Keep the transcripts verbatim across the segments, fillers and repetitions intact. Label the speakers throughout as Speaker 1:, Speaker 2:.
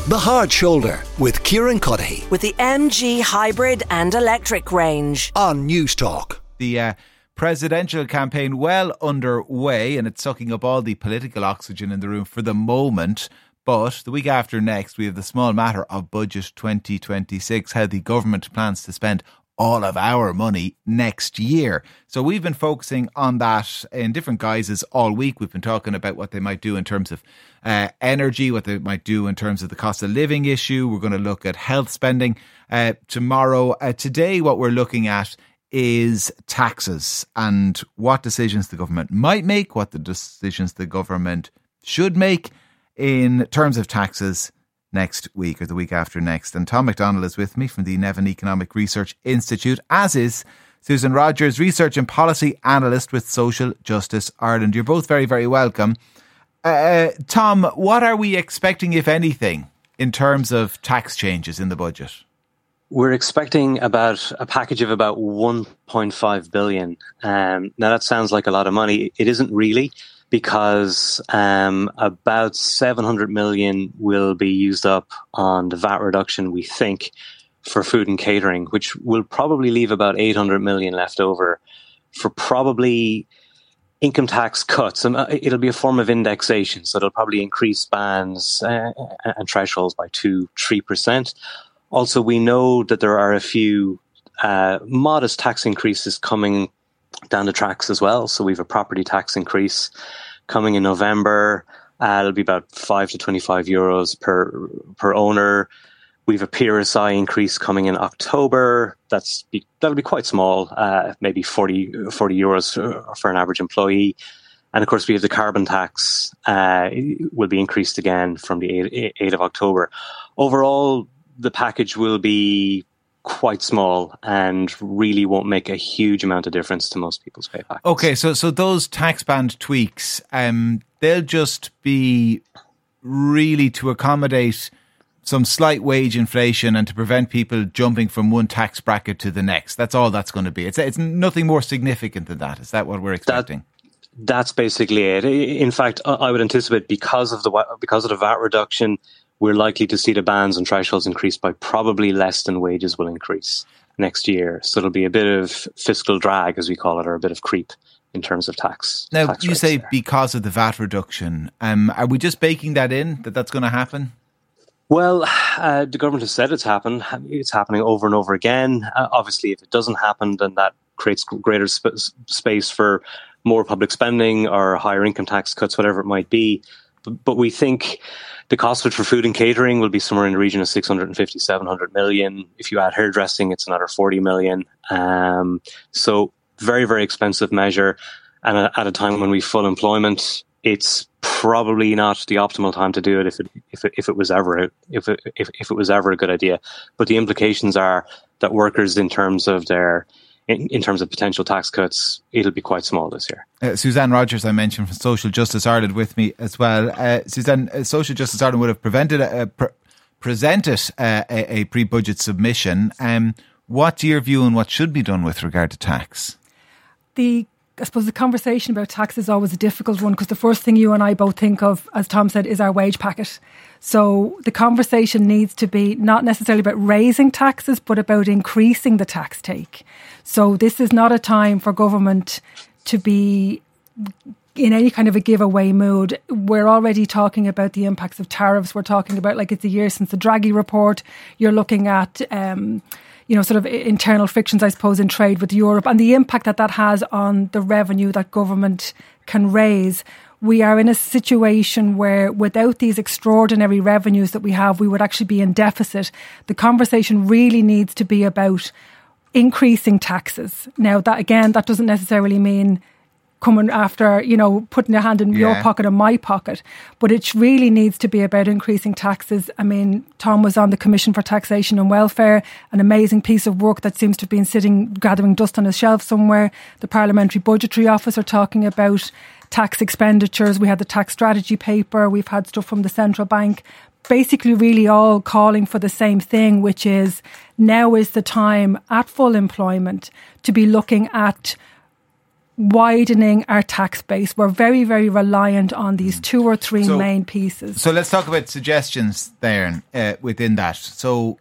Speaker 1: The Hard Shoulder with Kieran Cuddihy.
Speaker 2: With the M G hybrid and electric range.
Speaker 1: On News Talk.
Speaker 3: The uh, presidential campaign well underway, and it's sucking up all the political oxygen in the room for the moment. But the week after next, we have the small matter of Budget twenty twenty-six, how the government plans to spend all of our money next year. So we've been focusing on that in different guises all week. We've been talking about what they might do in terms of uh, energy, what they might do in terms of the cost of living issue. We're going to look at health spending uh, tomorrow. Uh, today, what we're looking at is taxes and what decisions the government might make, what the decisions the government should make in terms of taxes next week or the week after next. And Tom McDonald is with me from the Nevin Economic Research Institute, as is Susan Rogers, Research and Policy Analyst with Social Justice Ireland. You're both very, very welcome. Uh, Tom, what are we expecting, if anything, in terms of tax changes in the budget?
Speaker 4: We're expecting about a package of about one point five billion. Um, now, that sounds like a lot of money. It isn't really, because um, about seven hundred million will be used up on the V A T reduction, we think, for food and catering, which will probably leave about eight hundred million left over for probably income tax cuts. Um, it'll be a form of indexation, so it'll probably increase bands uh, and thresholds by two, three percent. Also, we know that there are a few uh, modest tax increases coming down the tracks as well. So we have a property tax increase coming in November. Uh, it'll be about five to twenty-five euros per per owner. We have a P R S I increase coming in October. That's be, that'll be quite small, uh, maybe forty, forty euros for, for an average employee. And of course, we have the carbon tax uh, will be increased again from the eighth of October. Overall, the package will be quite small and really won't make a huge amount of difference to most people's pay packets.
Speaker 3: Okay, so so those tax band tweaks, um, they'll just be really to accommodate some slight wage inflation and to prevent people jumping from one tax bracket to the next. That's all that's going to be. It's it's nothing more significant than that. Is that what we're expecting?
Speaker 4: That, that's basically it. In fact, I would anticipate because of the because of the V A T reduction, we're likely to see the bands and thresholds increase by probably less than wages will increase next year. So it'll be a bit of fiscal drag, as we call it, or a bit of creep in terms of tax.
Speaker 3: Now,
Speaker 4: tax
Speaker 3: you say
Speaker 4: there.
Speaker 3: Because of the V A T reduction. Um, are we just baking that in, that that's going to happen?
Speaker 4: Well, uh, the government has said it's happened. It's happening over and over again. Uh, obviously, if it doesn't happen, then that creates greater sp- space for more public spending or higher income tax cuts, whatever it might be. But, but we think the cost of it for food and catering will be somewhere in the region of six hundred fifty, seven hundred million. If you add hairdressing, it's another forty million. Um, so very, very expensive measure. And at a time when we have full employment, it's probably not the optimal time to do it if it if it, if it was ever a, if it if, if it was ever a good idea. But the implications are that workers, in terms of their in, in terms of potential tax cuts, it'll be quite small this year.
Speaker 3: Uh, Suzanne Rogers, I mentioned, from Social Justice Ireland, with me as well. Uh, Suzanne, uh, Social Justice Ireland would have prevented a, pre- presented uh, a, a pre-budget submission. Um, what's your view on what should be done with regard to tax?
Speaker 5: The I suppose the conversation about tax is always a difficult one, because the first thing you and I both think of, as Tom said, is our wage packet. So the conversation needs to be not necessarily about raising taxes, but about increasing the tax take. So this is not a time for government to be in any kind of a giveaway mood. We're already talking about the impacts of tariffs. We're talking about, like, it's a year since the Draghi report. You're looking at Um, you know, sort of internal frictions, I suppose, in trade with Europe, and the impact that that has on the revenue that government can raise. We are in a situation where, without these extraordinary revenues that we have, we would actually be in deficit. The conversation really needs to be about increasing taxes. Now, that again, that doesn't necessarily mean coming after, you know, putting your hand in yeah. your pocket or my pocket. But it really needs to be about increasing taxes. I mean, Tom was on the Commission for Taxation and Welfare, an amazing piece of work that seems to have been sitting, gathering dust on his shelf somewhere. The Parliamentary Budgetary Office are talking about tax expenditures. We had the tax strategy paper. We've had stuff from the Central Bank. Basically, really all calling for the same thing, which is now is the time at full employment to be looking at widening our tax base. We're very, very reliant on these two or three
Speaker 3: so,
Speaker 5: main pieces.
Speaker 3: So let's talk about suggestions there uh, within that. So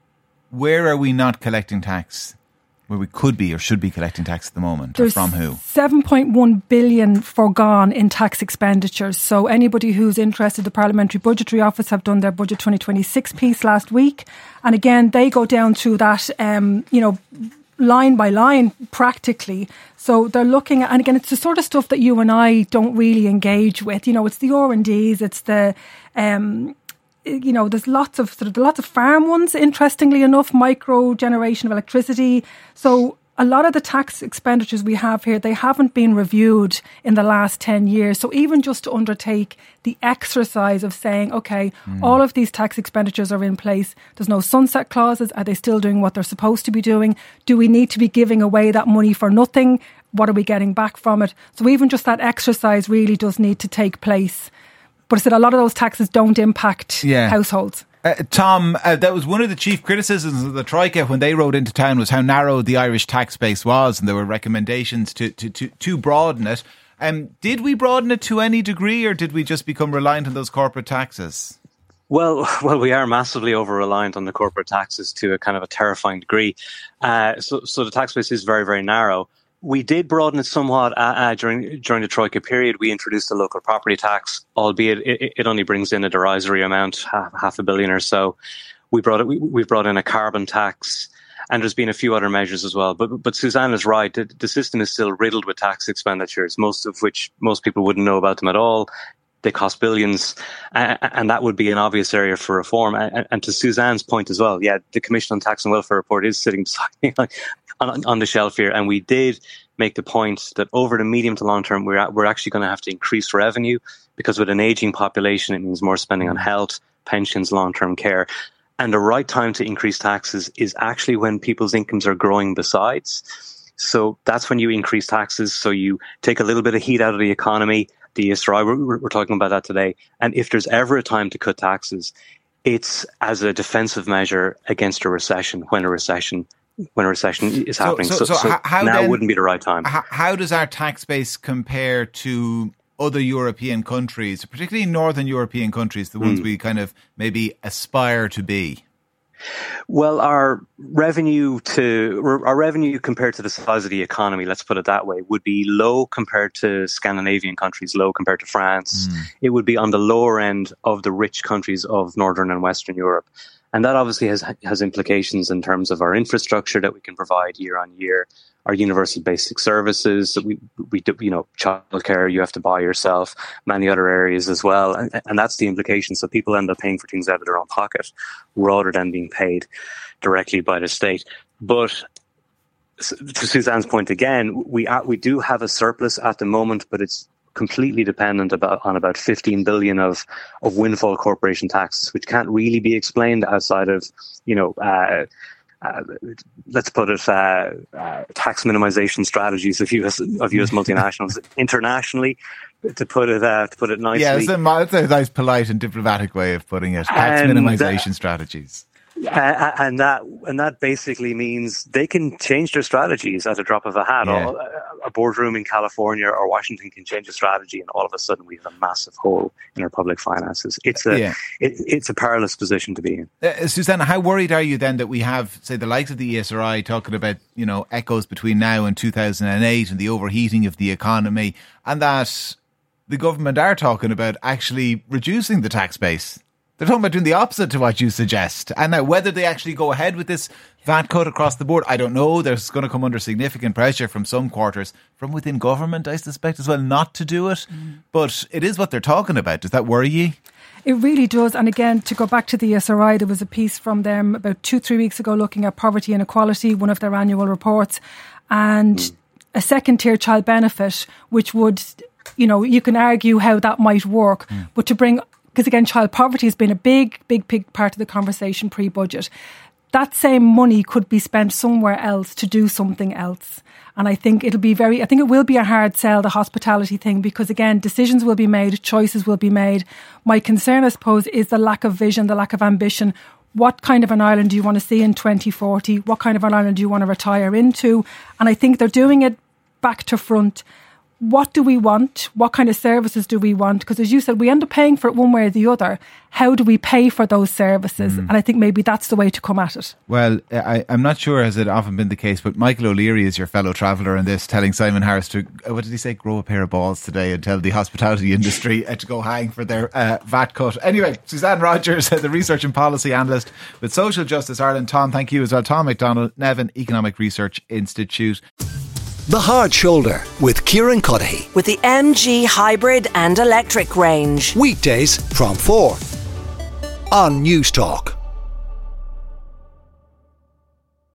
Speaker 3: where are we not collecting tax? Where we could be or should be collecting tax at the moment?
Speaker 5: There's
Speaker 3: from who?
Speaker 5: seven point one billion foregone in tax expenditures. So anybody who's interested, the Parliamentary Budgetary Office have done their Budget twenty twenty-six piece last week. And again, they go down through that, um, you know, line by line practically. So they're looking at, and again, it's the sort of stuff that you and I don't really engage with. You know, it's the R and Ds, it's the, um, you know, there's lots of sort of lots of farm ones, interestingly enough, micro generation of electricity. So a lot of the tax expenditures we have here, they haven't been reviewed in the last ten years. So even just to undertake the exercise of saying, okay, mm. all of these tax expenditures are in place. There's no sunset clauses. Are they still doing what they're supposed to be doing? Do we need to be giving away that money for nothing? What are we getting back from it? So even just that exercise really does need to take place. But I said a lot of those taxes don't impact yeah. households.
Speaker 3: Uh, Tom, uh, that was one of the chief criticisms of the Troika when they rode into town, was how narrow the Irish tax base was, and there were recommendations to to to, to broaden it. Um, did we broaden it to any degree, or did we just become reliant on those corporate taxes?
Speaker 4: Well, well, we are massively over-reliant on the corporate taxes to a kind of a terrifying degree. Uh, so, so the tax base is very, very narrow. We did broaden it somewhat uh, uh, during during the Troika period. We introduced a local property tax, albeit it, it only brings in a derisory amount, half, half a billion or so. We brought it. We, we brought in a carbon tax, and there's been a few other measures as well. But but Suzanne is right. The, the system is still riddled with tax expenditures, most of which most people wouldn't know about them at all. They cost billions, uh, and that would be an obvious area for reform. And, and to Suzanne's point as well, yeah, the Commission on Tax and Welfare report is sitting beside me on, on the shelf here, and we did make the point that over the medium to long term, we're at, we're actually going to have to increase revenue, because with an aging population, it means more spending on health, pensions, long-term care. And the right time to increase taxes is actually when people's incomes are growing besides. So that's when you increase taxes. So you take a little bit of heat out of the economy. The E S R I, we're, we're talking about that today. And if there's ever a time to cut taxes, it's as a defensive measure against a recession, when a recession when a recession is happening. So, so, so, so how now then, wouldn't be the right time.
Speaker 3: How, how does our tax base compare to other European countries, particularly Northern European countries, the ones mm. we kind of maybe aspire to be?
Speaker 4: Well, our revenue to our revenue compared to the size of the economy, let's put it that way, would be low compared to Scandinavian countries, low compared to France. Mm. It would be on the lower end of the rich countries of Northern and Western Europe. And that obviously has has implications in terms of our infrastructure that we can provide year on year, our universal basic services that we, we do, you know, childcare you have to buy yourself, many other areas as well. And, and that's the implication. So people end up paying for things out of their own pocket rather than being paid directly by the state. But to Suzanne's point again, we are, we do have a surplus at the moment, but it's completely dependent about on about fifteen billion of of windfall corporation taxes, which can't really be explained outside of, you know, uh, uh, let's put it, uh, uh, tax minimization strategies of U S of U S multinationals internationally. To put it uh, to put it nicely,
Speaker 3: yeah, it's a, it's a nice, polite and diplomatic way of putting it. Tax and, minimization uh, strategies.
Speaker 4: Uh, and that and that basically means they can change their strategies at a drop of a hat.
Speaker 3: Yeah.
Speaker 4: All, a boardroom in California or Washington can change a strategy, and all of a sudden we have a massive hole in our public finances. It's a yeah. it, it's a perilous position to be in.
Speaker 3: Uh, Susanna, how worried are you then that we have, say, the likes of the E S R I talking about, you know, echoes between now and two thousand eight and the overheating of the economy, and that the government are talking about actually reducing the tax base? They're talking about doing the opposite to what you suggest. And now whether they actually go ahead with this V A T cut across the board, I don't know. There's going to come under significant pressure from some quarters, from within government, I suspect as well, not to do it. Mm. But it is what they're talking about. Does that worry you?
Speaker 5: It really does. And again, to go back to the E S R I, there was a piece from them about two, three weeks ago looking at poverty and equality, one of their annual reports, and mm. a second tier child benefit, which would, you know, you can argue how that might work, mm. but to bring... Because again, child poverty has been a big, big, big part of the conversation pre-budget. That same money could be spent somewhere else to do something else. And I think it'll be very, I think it will be a hard sell, the hospitality thing, because again, decisions will be made, choices will be made. My concern, I suppose, is the lack of vision, the lack of ambition. What kind of an Ireland do you want to see in twenty forty? What kind of an Ireland do you want to retire into? And I think they're doing it back to front, what do we want? What kind of services do we want? Because as you said, we end up paying for it one way or the other. How do we pay for those services? Mm. And I think maybe that's the way to come at it.
Speaker 3: Well, I, I'm not sure has it often been the case, but Michael O'Leary is your fellow traveller in this, telling Simon Harris to, what did he say, grow a pair of balls today and tell the hospitality industry uh, to go hang for their uh, V A T cut. Anyway, Suzanne Rogers, the research and policy analyst with Social Justice Ireland. Tom, thank you as well. Tom McDonald, Nevin Economic Research Institute.
Speaker 1: The Hard Shoulder with Kieran Cuddihy.
Speaker 2: With the M G hybrid and electric range.
Speaker 1: Weekdays from four on News Talk.